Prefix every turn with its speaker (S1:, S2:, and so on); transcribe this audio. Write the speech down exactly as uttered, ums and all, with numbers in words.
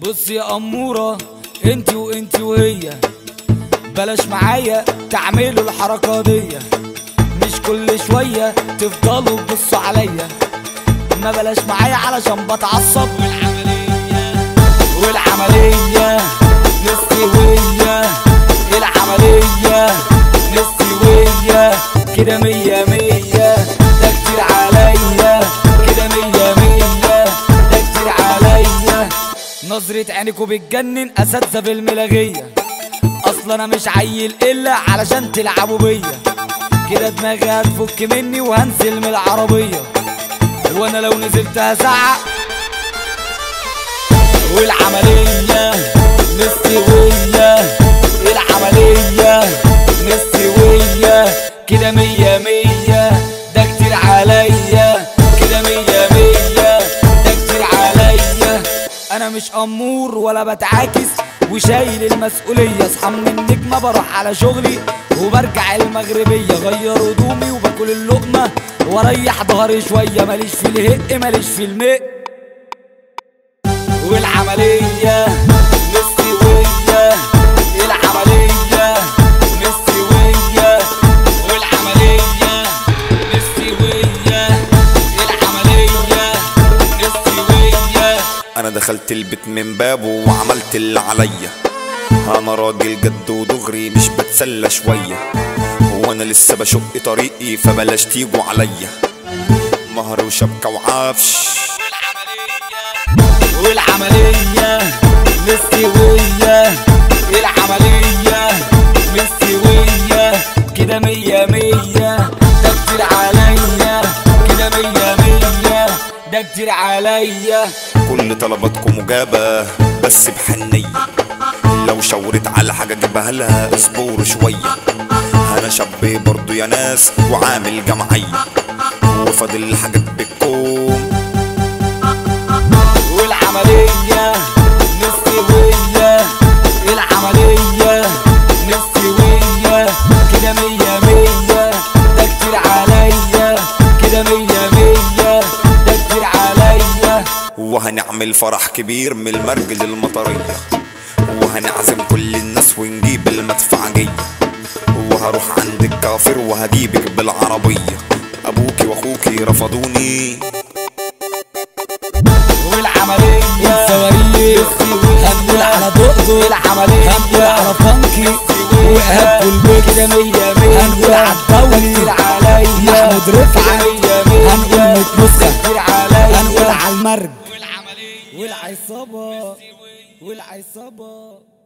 S1: بص يا أمورة، انتي وانتي وهي بلاش معايا تعملوا الحركة دي، مش كل شوية تفضلوا تبصوا عليا، ما بلاش معايا علشان بتعصب. والعملية والعملية نستوية، العملية نستوية كده مية مية، ده كتير عليا كده مية مية، ده كتير عليا. نظرة عينكوا بتجنن اساتذة في الملاغية، اصلا انا مش عيل الا علشان تلعبوا بيا، كده دماغي هتفك مني وهنزل من العربية، وانا لو نزلت هزعق. والعملية مستوية، العملية مستوية كده مية مية، ده كتير عليا كده مية مية، ده كتير عليا. انا مش امور ولا بتعاكس وشايل المسؤولية، اصحى من النجمة بروح على شغلي وبرجع المغربية، غير هدومي وباكل اللقمة واريح ظهري شوية، ماليش في الهق ماليش في المق. والعملية مستوية، العملية مستوية، والعملية مستوية، العملية مستوية.
S2: انا دخلت البيت من بابه وعملت اللي عليا، انا راجل جد ودغري مش بتسلى شوية، وانا لسه بشق طريقي فبلاش تيجوا عليا، مهر وشبكة وعفش.
S1: والعملية مستوية، العملية مستوية كده مية مية، ده كتير عليا كده مية مية، ده كتير عليا.
S2: كل طلباتكم مجابة بس بحنية، لو شاورت على حاجة جيبها لها اصبروا شوية، انا شاب برضو يا ناس وعامل جمعية وفاضل الحاجات بالكوم.
S1: والعملية مستوية، العملية مستوية كده مية مية، ده كتير عليا كده مية مية، ده كتير عليا.
S2: وهنعمل فرح كبير من المرج للمطرية، وهنعزم كل الناس ونجيب المدفعجية، وهروح عند الكافر وهجيبك بالعربية، ابوكي واخوكي رفضوني.
S1: والعملية الصواريخ هنقول على دقدق، العملية هنقول على فانكي وإيهاب كل كده مية مية، هنقول على الدولي كتير عليا محمود رفعت مية مية، هنقول ميت نسخة كتير عليا، هنقول على المرج والعصابة والعصابة.